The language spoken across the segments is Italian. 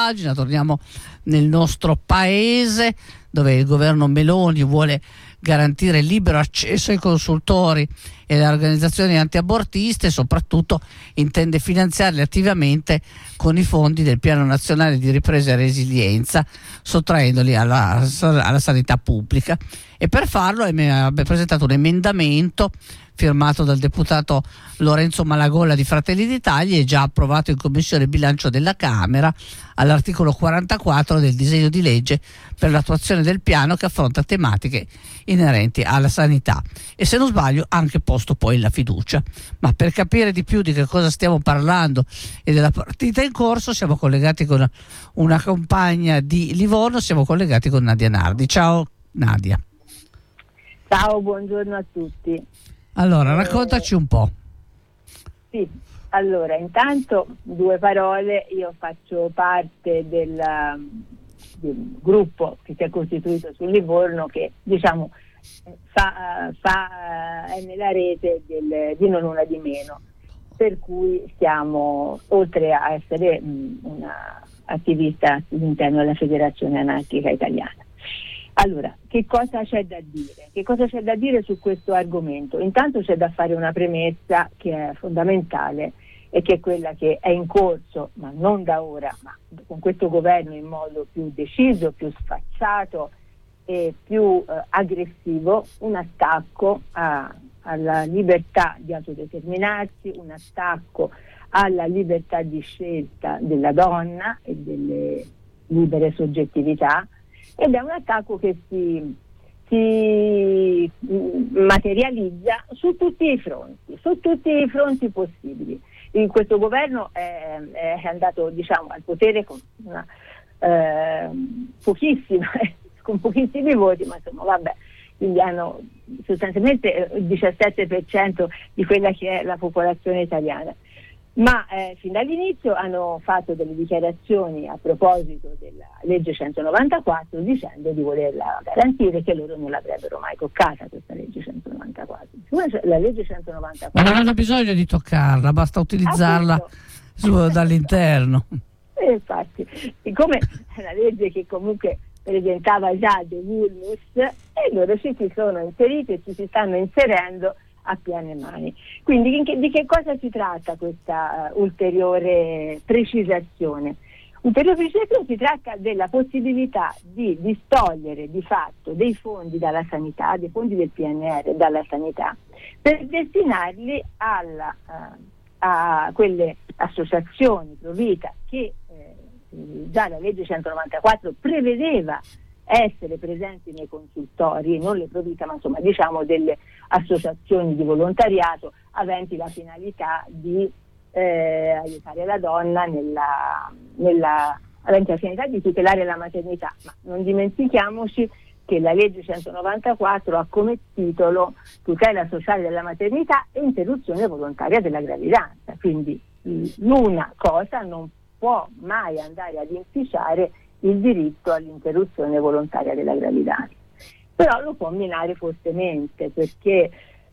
pagina, torniamo nel nostro paese, dove il governo Meloni vuole garantire il libero accesso ai consultori e alle organizzazioni antiabortiste, e soprattutto intende finanziarli attivamente con i fondi del Piano Nazionale di Ripresa e Resilienza, sottraendoli alla sanità pubblica. E per farlo ha presentato un emendamento firmato dal deputato Lorenzo Malagolla di Fratelli d'Italia e già approvato in Commissione Bilancio della Camera, all'articolo 44 del disegno di legge per l'attuazione del piano, che affronta tematiche inerenti alla sanità, e se non sbaglio anche posto poi la fiducia. Ma per capire di più di che cosa stiamo parlando e della partita in corso, siamo collegati con una compagna di Livorno, siamo collegati con Nadia Nardi. Ciao Nadia. Ciao, buongiorno a tutti. Allora, raccontaci un po'. Sì, allora, intanto due parole. Io faccio parte del gruppo che si è costituito sul Livorno, che diciamo è nella rete di Non Una di Meno, per cui stiamo, oltre a essere una attivista all'interno della Federazione Anarchica Italiana. Allora, che cosa c'è da dire? Che cosa c'è da dire su questo argomento? Intanto c'è da fare una premessa che è fondamentale, e che è quella che è in corso, ma non da ora, ma con questo governo in modo più deciso, più sfacciato e più aggressivo, un attacco alla libertà di autodeterminarsi, un attacco alla libertà di scelta della donna e delle libere soggettività, ed è un attacco che si materializza su tutti i fronti possibili. Questo governo è andato, diciamo, al potere con con pochissimi voti, ma insomma vabbè, quindi hanno sostanzialmente il 17% di quella che è la popolazione italiana. Ma fin dall'inizio hanno fatto delle dichiarazioni a proposito della legge 194, dicendo di volerla garantire, che loro non l'avrebbero mai toccata questa legge 194. La legge 194, ma non hanno bisogno di toccarla, basta utilizzarla dall'interno. Infatti, siccome è una legge che comunque presentava già dei vulnus, e loro ci si sono inseriti e ci si stanno inserendo a piene mani. Quindi di che cosa si tratta questa ulteriore precisazione? Ulteriore precisazione si tratta della possibilità di distogliere di fatto dei fondi dalla sanità, dei fondi del PNR dalla sanità, per destinarli a quelle associazioni pro vita che già la legge 194 prevedeva essere presenti nei consultori, non le pro vita, ma insomma diciamo delle associazioni di volontariato aventi la finalità di aiutare la donna aventi la finalità di tutelare la maternità. Ma non dimentichiamoci che la legge 194 ha come titolo tutela sociale della maternità e interruzione volontaria della gravidanza, quindi l'una cosa non può mai andare ad inficiare il diritto all'interruzione volontaria della gravidanza, però lo può minare fortemente, perché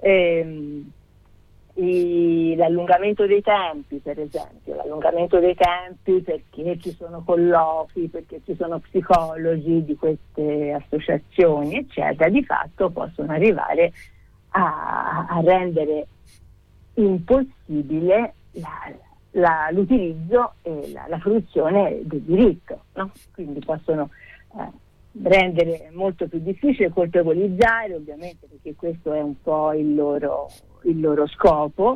l'allungamento dei tempi, per esempio, perché ci sono colloqui, perché ci sono psicologi di queste associazioni, eccetera, di fatto possono arrivare a rendere impossibile l'utilizzo e la fruizione del diritto, no? Quindi possono rendere molto più difficile colpevolizzare, ovviamente, perché questo è un po' il loro scopo,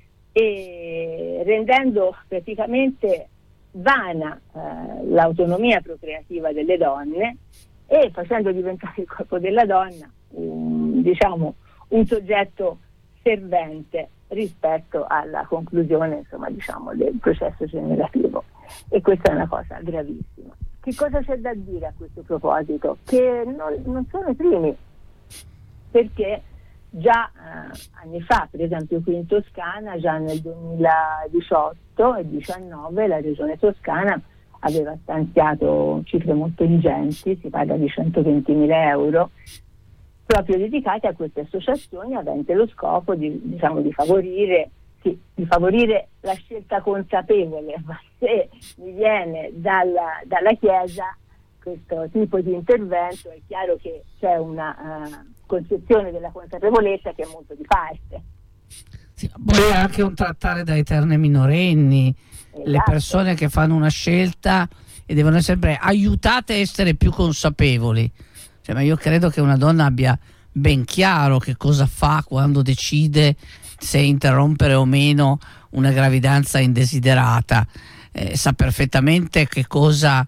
e rendendo praticamente vana l'autonomia procreativa delle donne, e facendo diventare il corpo della donna un soggetto servente rispetto alla conclusione, insomma, diciamo, del processo generativo. E questa è una cosa gravissima. Che cosa c'è da dire a questo proposito? Che non sono i primi, perché già anni fa, per esempio qui in Toscana, già nel 2018 e 2019 la regione toscana aveva stanziato cifre molto ingenti, si parla di 120.000 euro, proprio dedicati a queste associazioni, avente lo scopo di favorire di favorire la scelta consapevole, ma se mi viene dalla Chiesa questo tipo di intervento, è chiaro che c'è una concezione della consapevolezza che è molto di parte. Sì, poi è anche un trattare da eterne minorenni, Esatto. Le persone che fanno una scelta e devono essere sempre aiutate a essere più consapevoli. Cioè, ma io credo che una donna abbia ben chiaro che cosa fa quando decide se interrompere o meno una gravidanza indesiderata, sa perfettamente che cosa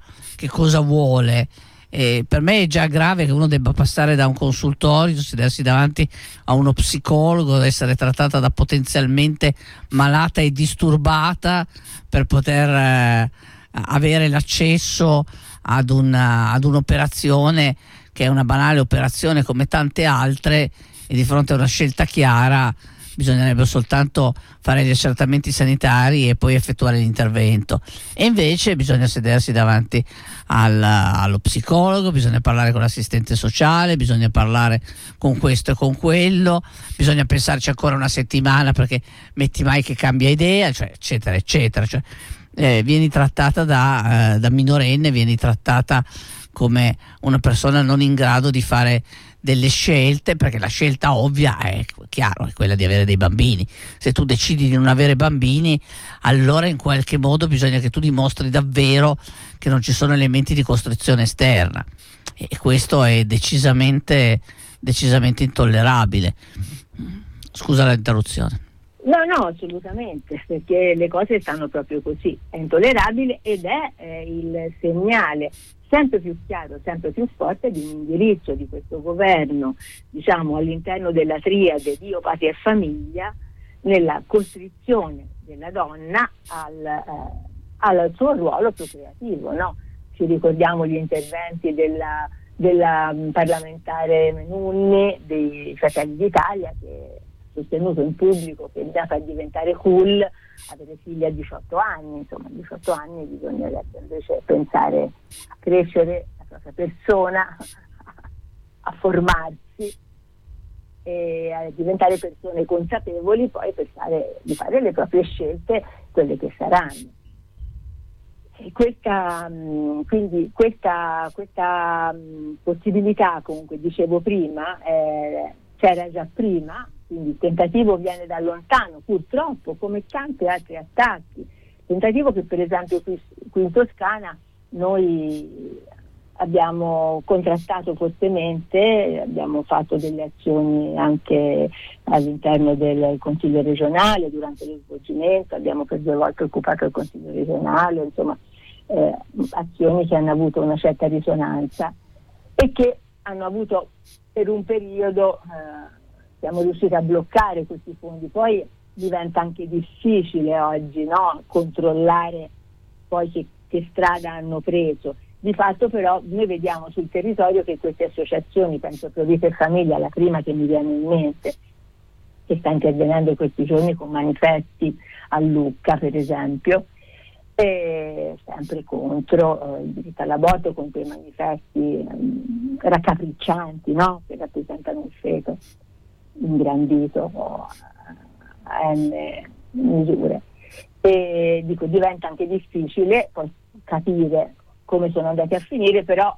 vuole. Per me è già grave che uno debba passare da un consultorio, sedersi davanti a uno psicologo, essere trattata da potenzialmente malata e disturbata per poter avere l'accesso ad un'operazione che è una banale operazione come tante altre, e di fronte a una scelta chiara bisognerebbe soltanto fare gli accertamenti sanitari e poi effettuare l'intervento, e invece bisogna sedersi davanti allo psicologo, bisogna parlare con l'assistente sociale, bisogna parlare con questo e con quello, bisogna pensarci ancora una settimana perché metti mai che cambia idea, cioè, eccetera eccetera. Cioè, vieni trattata da minorenne, vieni trattata come una persona non in grado di fare delle scelte, perché la scelta ovvia è chiaro, è quella di avere dei bambini. Se tu decidi di non avere bambini, allora in qualche modo bisogna che tu dimostri davvero che non ci sono elementi di costrizione esterna, e questo è decisamente intollerabile. Scusa l'interruzione. No, assolutamente, perché le cose stanno proprio così, è intollerabile ed è il segnale sempre più chiaro, sempre più forte di un indirizzo di questo governo, diciamo, all'interno della triade Dio, patria e famiglia, nella costrizione della donna al suo ruolo procreativo, no? Ci ricordiamo gli interventi della parlamentare Menunni dei Fratelli d'Italia, che sostenuto in pubblico che bisogna far diventare cool avere figli a 18 anni, insomma a 18 anni bisognerebbe invece pensare a crescere la propria persona, a formarsi e a diventare persone consapevoli poi di fare le proprie scelte, quelle che saranno. E questa possibilità, comunque dicevo prima, c'era già prima. Quindi il tentativo viene da lontano, purtroppo, come tanti altri attacchi. Tentativo che per esempio qui in Toscana noi abbiamo contrastato fortemente, abbiamo fatto delle azioni anche all'interno del Consiglio regionale durante lo svolgimento, abbiamo per 2 volte occupato il Consiglio regionale, insomma azioni che hanno avuto una certa risonanza e che hanno avuto per un periodo... siamo riusciti a bloccare questi fondi. Poi diventa anche difficile oggi, no? Controllare poi che strada hanno preso. Di fatto però noi vediamo sul territorio che queste associazioni, penso a Pro Vita e Famiglia, la prima che mi viene in mente, che sta intervenendo in questi giorni con manifesti a Lucca per esempio, sempre contro il diritto all'aborto, con quei manifesti raccapriccianti, no? Che rappresentano il feto ingrandito a n misure, e dico diventa anche difficile poi capire come sono andati a finire, però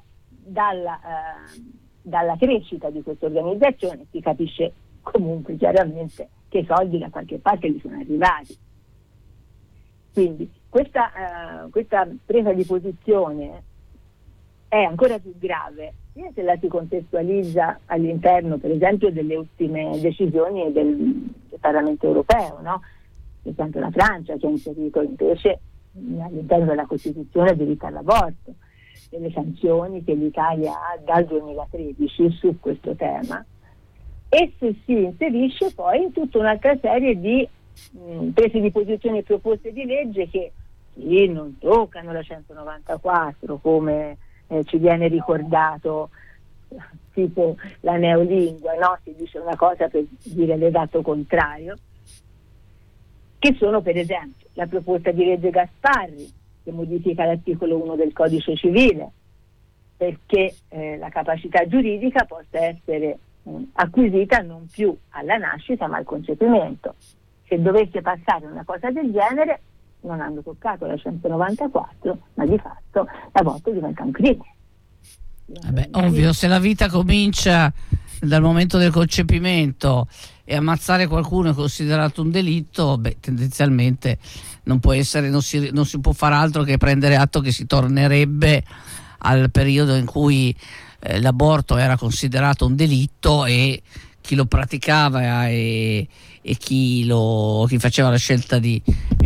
dalla crescita di questa organizzazione si capisce comunque chiaramente che i soldi da qualche parte gli sono arrivati. Quindi questa presa di posizione è ancora più grave sia se la si contestualizza all'interno, per esempio, delle ultime decisioni del Parlamento europeo, no? Per esempio la Francia, che ha inserito invece all'interno della Costituzione il diritto all'aborto, delle sanzioni che l'Italia ha dal 2013 su questo tema, e se si inserisce poi tutta un'altra serie di prese di posizione e proposte di legge che sì, non toccano la 194 come ci viene ricordato, tipo la neolingua, no? Si dice una cosa per dire l'esatto contrario, che sono per esempio la proposta di legge Gasparri che modifica l'articolo 1 del Codice Civile perché la capacità giuridica possa essere acquisita non più alla nascita ma al concepimento. se dovesse passare una cosa del genere non hanno toccato la 194, ma di fatto l'aborto diventa un crimine. Ovvio, se la vita comincia dal momento del concepimento e ammazzare qualcuno è considerato un delitto, tendenzialmente non si può fare altro che prendere atto che si tornerebbe al periodo in cui l'aborto era considerato un delitto e chi lo praticava e chi faceva la scelta di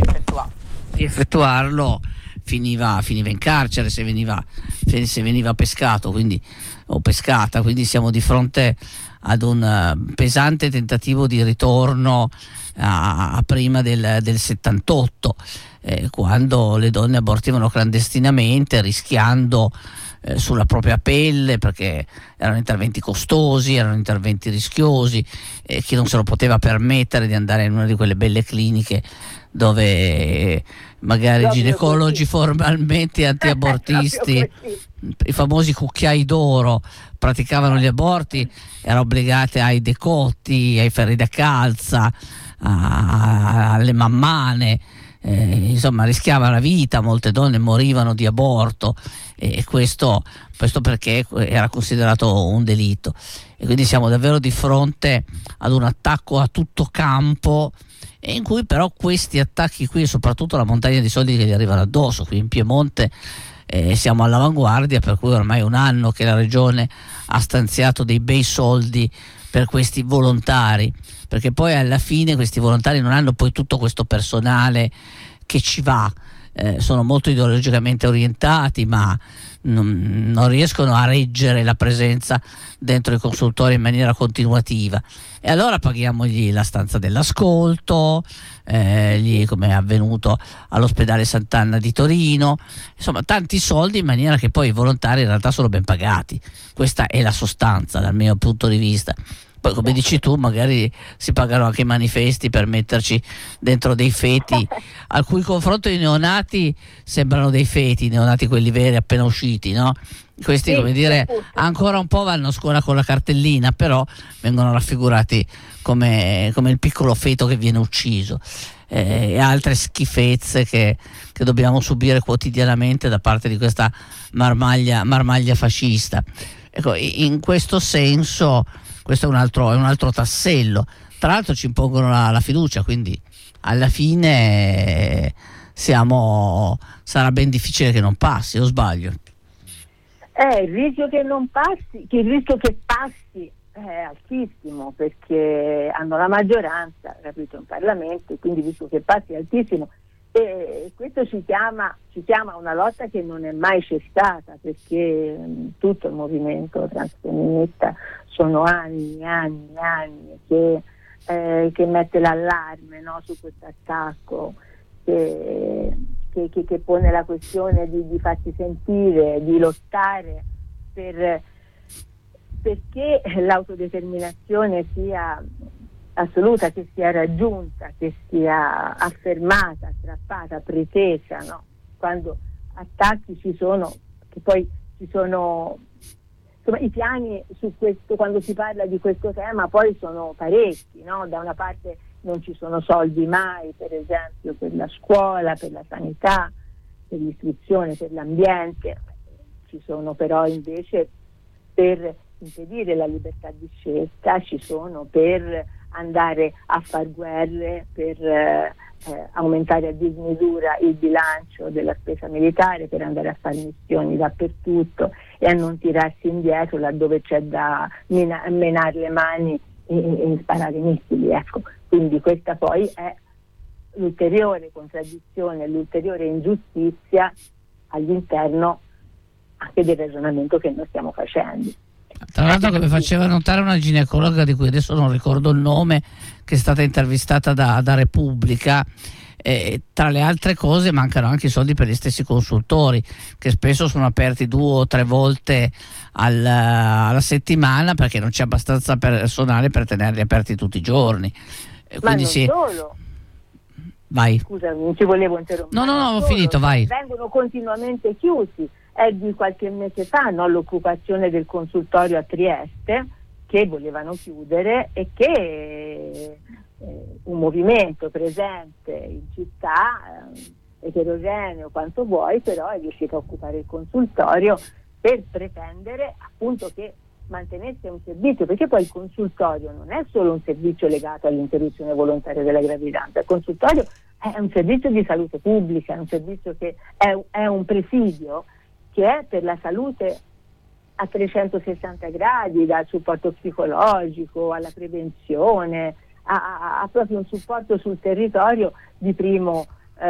effettuarlo finiva in carcere se veniva pescato o pescata, quindi siamo di fronte ad un pesante tentativo di ritorno a prima del 78, quando le donne abortivano clandestinamente rischiando sulla propria pelle, perché erano interventi costosi, erano interventi rischiosi, chi non se lo poteva permettere di andare in una di quelle belle cliniche dove magari ginecologi formalmente antiabortisti, i famosi cucchiai d'oro, praticavano gli aborti, erano obbligate ai decotti, ai ferri da calza, alle mammane, insomma rischiava la vita, molte donne morivano di aborto, e questo perché era considerato un delitto, e quindi siamo davvero di fronte ad un attacco a tutto campo, e in cui però questi attacchi qui, soprattutto la montagna di soldi che gli arrivano addosso, qui in Piemonte siamo all'avanguardia, per cui ormai è un anno che la regione ha stanziato dei bei soldi per questi volontari, perché poi alla fine questi volontari non hanno poi tutto questo personale che ci va, sono molto ideologicamente orientati, ma non riescono a reggere la presenza dentro i consultori in maniera continuativa, e allora paghiamogli la stanza dell'ascolto, come è avvenuto all'ospedale Sant'Anna di Torino, insomma tanti soldi, in maniera che poi i volontari in realtà sono ben pagati. Questa è la sostanza dal mio punto di vista. Poi, come dici tu, magari si pagano anche i manifesti per metterci dentro dei feti, al cui confronto i neonati sembrano dei feti, i neonati quelli veri appena usciti, no? Questi, come dire, ancora un po' vanno a scuola con la cartellina, però vengono raffigurati come il piccolo feto che viene ucciso, e altre schifezze che dobbiamo subire quotidianamente da parte di questa marmaglia fascista. Ecco, in questo senso questo è un altro tassello. Tra l'altro ci impongono la fiducia, quindi alla fine sarà ben difficile che non passi, o sbaglio? Il rischio che non passi, che il rischio che passi è altissimo, perché hanno la maggioranza, capito, in Parlamento, quindi il rischio che passi è altissimo, e questo ci chiama una lotta che non è mai cessata, perché tutto il movimento transfemminista sono anni che mette l'allarme, no, su questo attacco, che pone la questione di farsi sentire, di lottare perché l'autodeterminazione sia assoluta, che sia raggiunta, che sia affermata, strappata, pretesa, no? Quando attacchi ci sono, che poi ci sono, insomma, i piani su questo, quando si parla di questo tema poi sono parecchi, no? Da una parte non ci sono soldi mai, per esempio, per la scuola, per la sanità, per l'istruzione, per l'ambiente, ci sono però invece per impedire la libertà di scelta, ci sono per andare a far guerre, per aumentare a dismisura il bilancio della spesa militare, per andare a fare missioni dappertutto e a non tirarsi indietro laddove c'è da menare le mani e sparare missili, ecco. Quindi questa poi è l'ulteriore contraddizione, l'ulteriore ingiustizia all'interno anche del ragionamento che noi stiamo facendo. Tra l'altro, come faceva notare una ginecologa di cui adesso non ricordo il nome, che è stata intervistata da Repubblica, tra le altre cose mancano anche i soldi per gli stessi consultori, che spesso sono aperti 2 o 3 volte alla settimana, perché non c'è abbastanza personale per tenerli aperti tutti i giorni. Ma non solo. Vai. Scusa, non ci volevo interrompere. No, ho finito, vai. Vengono continuamente chiusi. È di qualche mese fa, no, l'occupazione del consultorio a Trieste, che volevano chiudere e che un movimento presente in città, eterogeneo quanto vuoi, però è riuscito a occupare il consultorio per pretendere appunto che mantenesse un servizio, perché poi il consultorio non è solo un servizio legato all'interruzione volontaria della gravidanza, il consultorio è un servizio di salute pubblica, è un servizio che è un presidio che è per la salute a 360 gradi, dal supporto psicologico alla prevenzione, a proprio un supporto sul territorio di primo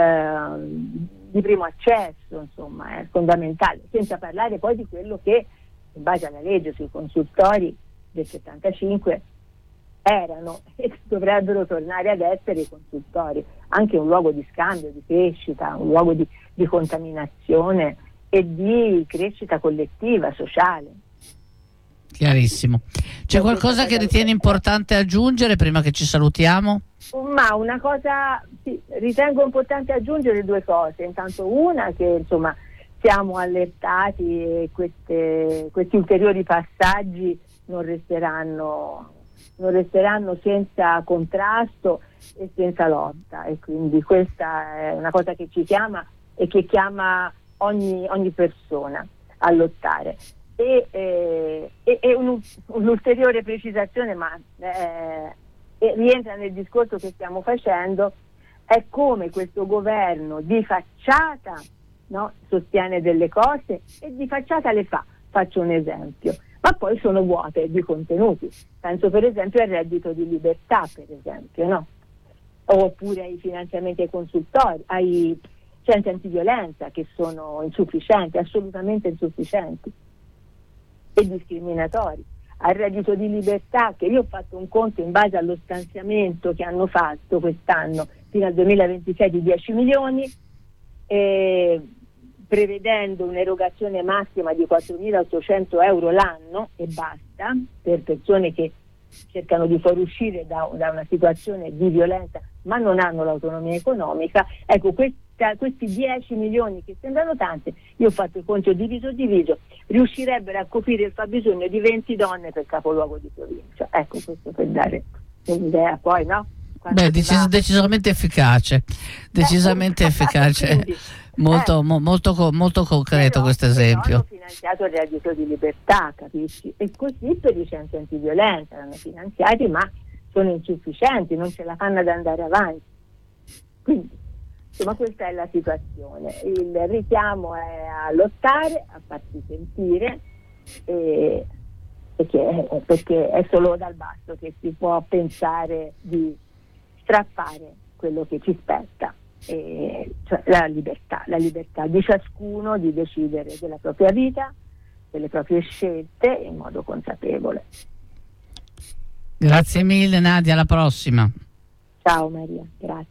accesso, insomma, è fondamentale, senza parlare poi di quello che in base alla legge sui consultori del 75 erano e dovrebbero tornare ad essere i consultori, anche un luogo di scambio, di crescita, un luogo di contaminazione e di crescita collettiva, sociale. Chiarissimo. C'è qualcosa che ritieni importante aggiungere prima che ci salutiamo? Ma una cosa, sì, ritengo importante aggiungere due cose. Intanto una, che insomma siamo allertati e questi ulteriori passaggi non resteranno senza contrasto e senza lotta, e quindi questa è una cosa che ci chiama e che chiama ogni persona a lottare. E un'ulteriore precisazione, ma rientra nel discorso che stiamo facendo, è come questo governo di facciata, no, sostiene delle cose e di facciata le fa. Faccio un esempio, ma poi sono vuote di contenuti. Penso per esempio al reddito di libertà, per esempio, no? Oppure ai finanziamenti ai consultori, ai centri antiviolenza, che sono insufficienti, assolutamente insufficienti e discriminatori. Al reddito di libertà, che io ho fatto un conto in base allo stanziamento che hanno fatto quest'anno fino al 2026 di 10 milioni, prevedendo un'erogazione massima di 4.800 euro l'anno e basta, per persone che cercano di fuoriuscire da una situazione di violenza ma non hanno l'autonomia economica. Ecco, questi 10 milioni che sembrano tante, io ho fatto il conto diviso, riuscirebbero a coprire il fabbisogno di 20 donne per capoluogo di provincia. Ecco, questo per dare un'idea, poi, no? Beh, decisamente efficace, Quindi, molto concreto questo esempio. Hanno finanziato il reddito di libertà, capisci? E così per i centri antiviolenza hanno finanziati, ma sono insufficienti, non ce la fanno ad andare avanti. Quindi, insomma, questa è la situazione. Il richiamo è a lottare, a farsi sentire, perché è solo dal basso che si può pensare di strappare quello che ci spetta, cioè la libertà di ciascuno di decidere della propria vita, delle proprie scelte in modo consapevole. Grazie mille Nadia, alla prossima. Ciao Maria, grazie.